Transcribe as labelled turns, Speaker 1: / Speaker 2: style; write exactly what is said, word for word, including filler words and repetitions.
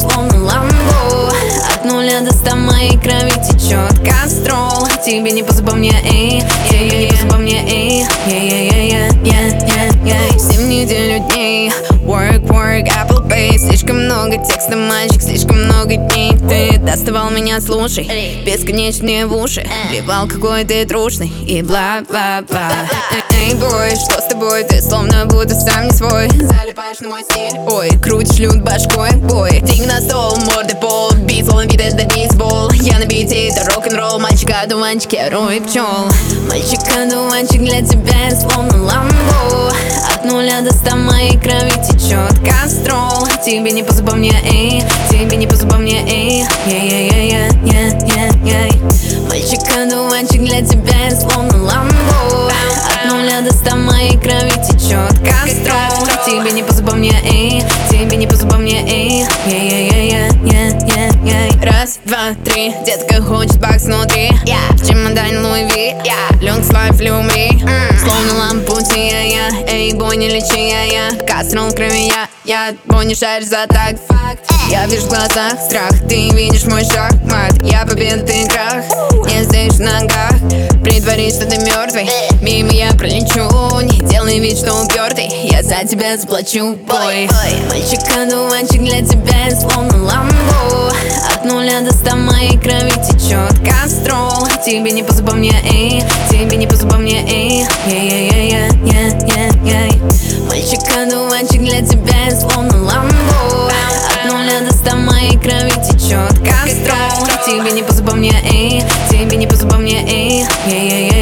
Speaker 1: словно ламбо. От нуля до ста моей крови течет кастрол. Тебе не по зубам мне, эй, тебе не по зубам мне, эй, я-я-я-я-я-я. Семь недель дней, work, work, Apple Pay. Слишком много текста, мальчик, слишком много дней. Ты доставал меня, слушай, бесконечные в уши. Вливал какой ты трушный и бла-бла-бла. Эй, бой, что с тобой? Ты словно будто сам не свой. Залипаешь на мой стиль. Ой, крутишь лют башкой, бой. День на стол, морды пол. Бит, словно бит, это бейсбол. Я на бите, это рок-н-ролл. Мальчик-одуванчик, я рой пчел. Мальчик-одуванчик, для тебя я словно ламбо. От нуля до ста моей крови течет кастрол. Тебе не по зубам мне, эй, тебе не по зубам мне, эй, я-я-я-я-я-я. Мальчик-одуванчик, для тебя я словно ламбо. От нуля до ста моей крови течет кастрол. Тебе не по зубам мне, эй, тебе не по зубам мне, эй, я-я-я-я-я-я. Раз, два, три, детка хочет бакс внутри. В чемодане Луи Ви, Люкс лайф, люмри. Словно лампути, я-я, эй, бой, не лечи, я-я. Кастрол в крови, я, я, бой, не шаришь за так. Я вижу в глазах страх, ты видишь мой шахмат. Я победа, ты крах, не стоишь в ногах. Притворись, что ты мертвый, мимо я пролечу. Не делай вид, что упертый, я за тебя заплачу, бой. Мальчик-одуванчик, для тебя я словно ламбо. От нуля до ста моей крови течет кастрол. Тебе не по зубам мне, эй, тебе не по зубам мне, эй, я-я-я-я-я-я. Мальчик-одуванчик, для тебя я словно ламбо. От нуля до ста моей крови течет кастрол. Тебе не по зубам мне, эй, тебе не по зубам мне, эй, я-я-я.